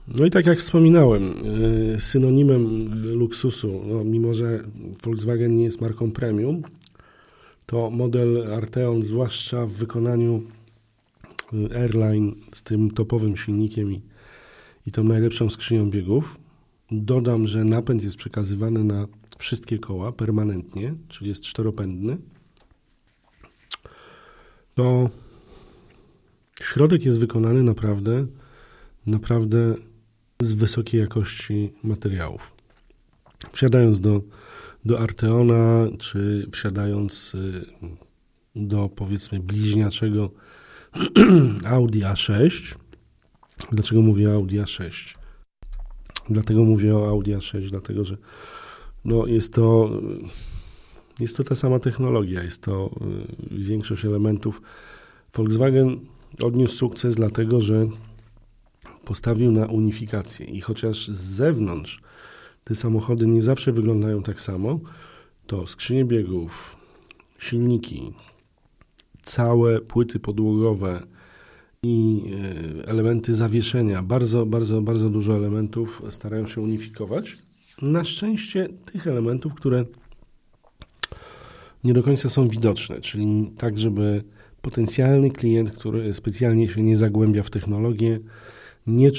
No i tak jak wspominałem, synonimem luksusu, no mimo że Volkswagen nie jest marką premium, to model Arteon, zwłaszcza w wykonaniu Airline z tym topowym silnikiem i tą najlepszą skrzynią biegów. Dodam, że napęd jest przekazywany na wszystkie koła permanentnie, czyli jest czteropędny. To środek jest wykonany naprawdę z wysokiej jakości materiałów. Wsiadając do Arteona, czy wsiadając do, powiedzmy, bliźniaczego Audi A6. Dlaczego mówię o Audi A6? Dlatego mówię o Audi A6, dlatego że no jest to ta sama technologia, jest to większość elementów. Volkswagen odniósł sukces dlatego, że postawił na unifikację i chociaż z zewnątrz te samochody nie zawsze wyglądają tak samo, to skrzynie biegów, silniki, całe płyty podłogowe i elementy zawieszenia, bardzo dużo elementów starają się unifikować. Na szczęście tych elementów, które nie do końca są widoczne, czyli tak, żeby potencjalny klient, który specjalnie się nie zagłębia w technologię, nie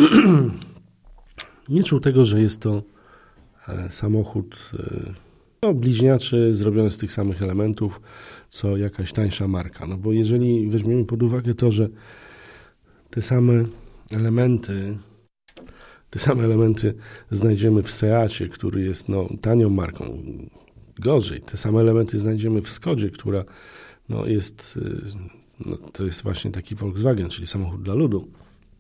czuł tego, że jest to samochód bliźniaczy, zrobiony z tych samych elementów, co jakaś tańsza marka. No bo jeżeli weźmiemy pod uwagę to, że te same elementy znajdziemy w Seacie, który jest tanią marką, gorzej, te same elementy znajdziemy w Skodzie, która to jest właśnie taki Volkswagen, czyli samochód dla ludu.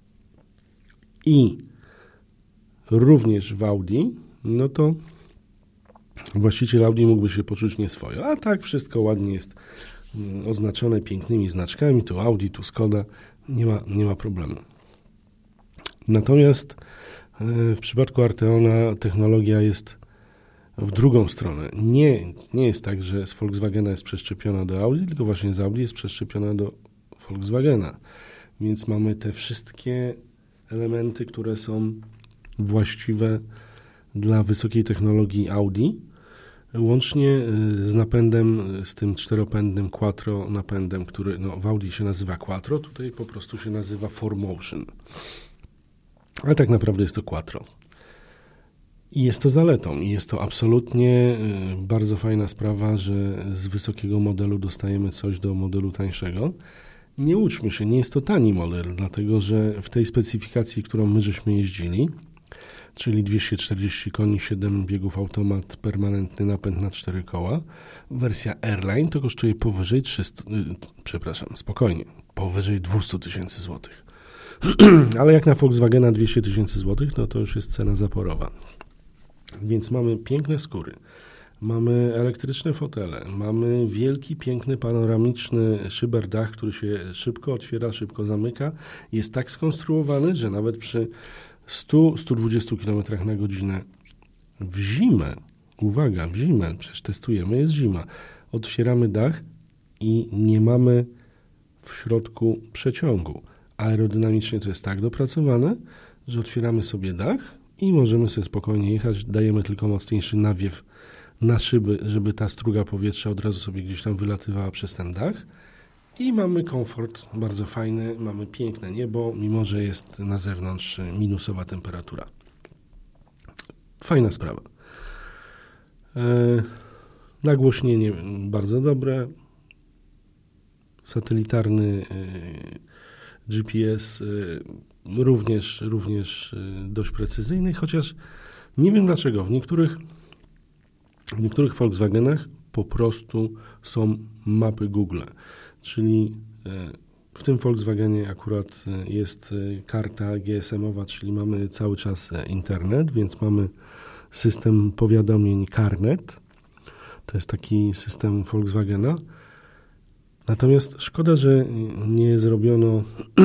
I również w Audi, no to właściciel Audi mógłby się poczuć nieswojo. A tak wszystko ładnie jest oznaczone pięknymi znaczkami, tu Audi, tu Skoda, nie ma problemu. Natomiast w przypadku Arteona technologia jest w drugą stronę. Nie jest tak, że z Volkswagena jest przeszczepiona do Audi, tylko właśnie z Audi jest przeszczepiona do Volkswagena. Więc mamy te wszystkie elementy, które są właściwe dla wysokiej technologii Audi, łącznie z napędem, z tym czteropędnym Quattro napędem, który w Audi się nazywa Quattro, tutaj po prostu się nazywa 4Motion. Ale tak naprawdę jest to Quattro. I jest to zaletą. I jest to absolutnie bardzo fajna sprawa, że z wysokiego modelu dostajemy coś do modelu tańszego. Nie łudźmy się, nie jest to tani model, dlatego że w tej specyfikacji, którą my żeśmy jeździli, czyli 240 koni, 7 biegów automat, permanentny napęd na 4 koła, wersja Airline to kosztuje powyżej powyżej 200 tysięcy złotych. Ale jak na Volkswagena 200 tysięcy złotych, no to już jest cena zaporowa. Więc mamy piękne skóry, mamy elektryczne fotele, mamy wielki, piękny, panoramiczny szyberdach, który się szybko otwiera, szybko zamyka. Jest tak skonstruowany, że nawet przy 100-120 km na godzinę w zimę, uwaga, w zimę, przecież testujemy, jest zima, otwieramy dach i nie mamy w środku przeciągu. Aerodynamicznie to jest tak dopracowane, że otwieramy sobie dach i możemy sobie spokojnie jechać, dajemy tylko mocniejszy nawiew na szyby, żeby ta struga powietrza od razu sobie gdzieś tam wylatywała przez ten dach i mamy komfort bardzo fajny, mamy piękne niebo, mimo że jest na zewnątrz minusowa temperatura. Fajna sprawa. Nagłośnienie bardzo dobre, satelitarny GPS również dość precyzyjny, chociaż nie wiem dlaczego. W niektórych Volkswagenach po prostu są mapy Google, czyli w tym Volkswagenie akurat jest karta GSM-owa, czyli mamy cały czas internet, więc mamy system powiadomień CarNet. To jest taki system Volkswagena. Natomiast szkoda, że nie zrobiono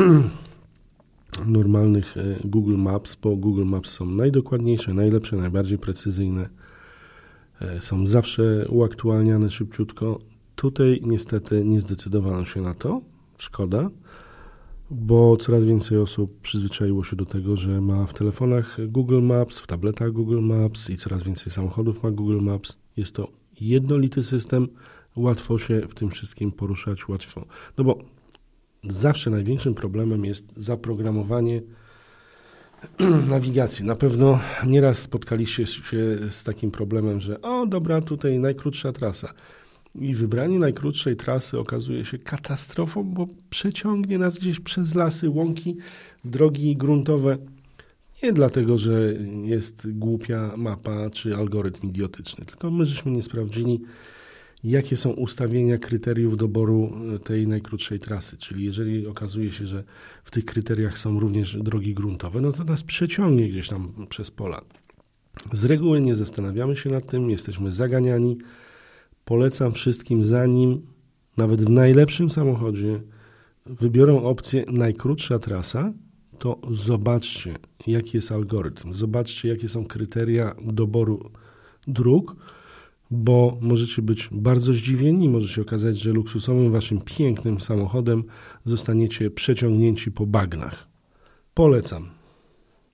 normalnych Google Maps, bo Google Maps są najdokładniejsze, najlepsze, najbardziej precyzyjne. Są zawsze uaktualniane szybciutko. Tutaj niestety nie zdecydowano się na to. Szkoda, bo coraz więcej osób przyzwyczaiło się do tego, że ma w telefonach Google Maps, w tabletach Google Maps i coraz więcej samochodów ma Google Maps. Jest to jednolity system, łatwo się w tym wszystkim poruszać, łatwo. No bo zawsze największym problemem jest zaprogramowanie nawigacji. Na pewno nieraz spotkaliście się z takim problemem, że dobra, tutaj najkrótsza trasa. I wybranie najkrótszej trasy okazuje się katastrofą, bo przeciągnie nas gdzieś przez lasy, łąki, drogi gruntowe. Nie dlatego, że jest głupia mapa czy algorytm idiotyczny, tylko my żeśmy nie sprawdzili, jakie są ustawienia kryteriów doboru tej najkrótszej trasy. Czyli jeżeli okazuje się, że w tych kryteriach są również drogi gruntowe, no to nas przeciągnie gdzieś tam przez pola. Z reguły nie zastanawiamy się nad tym, jesteśmy zaganiani. Polecam wszystkim, zanim nawet w najlepszym samochodzie wybiorą opcję najkrótsza trasa, to zobaczcie, jaki jest algorytm, zobaczcie, jakie są kryteria doboru dróg, bo możecie być bardzo zdziwieni, może się okazać, że luksusowym waszym pięknym samochodem zostaniecie przeciągnięci po bagnach. Polecam.